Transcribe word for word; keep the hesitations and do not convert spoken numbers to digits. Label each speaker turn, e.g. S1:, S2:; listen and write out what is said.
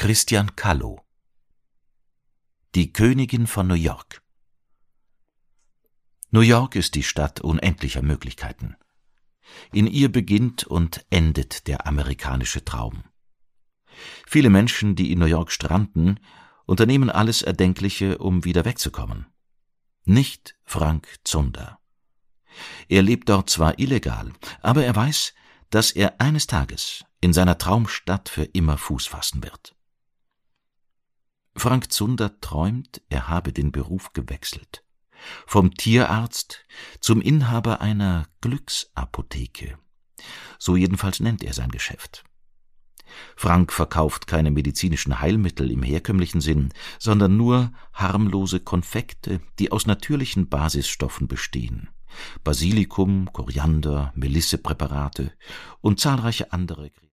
S1: Christian Callow. Die Königin von New York. New York ist die Stadt unendlicher Möglichkeiten. In ihr beginnt und endet der amerikanische Traum. Viele Menschen, die in New York stranden, unternehmen alles Erdenkliche, um wieder wegzukommen. Nicht Frank Zunder. Er lebt dort zwar illegal, aber er weiß, dass er eines Tages in seiner Traumstadt für immer Fuß fassen wird. Frank Zunder träumt, er habe den Beruf gewechselt. Vom Tierarzt zum Inhaber einer Glücksapotheke. So jedenfalls nennt er sein Geschäft. Frank verkauft keine medizinischen Heilmittel im herkömmlichen Sinn, sondern nur harmlose Konfekte, die aus natürlichen Basisstoffen bestehen. Basilikum, Koriander, Melissepräparate und zahlreiche andere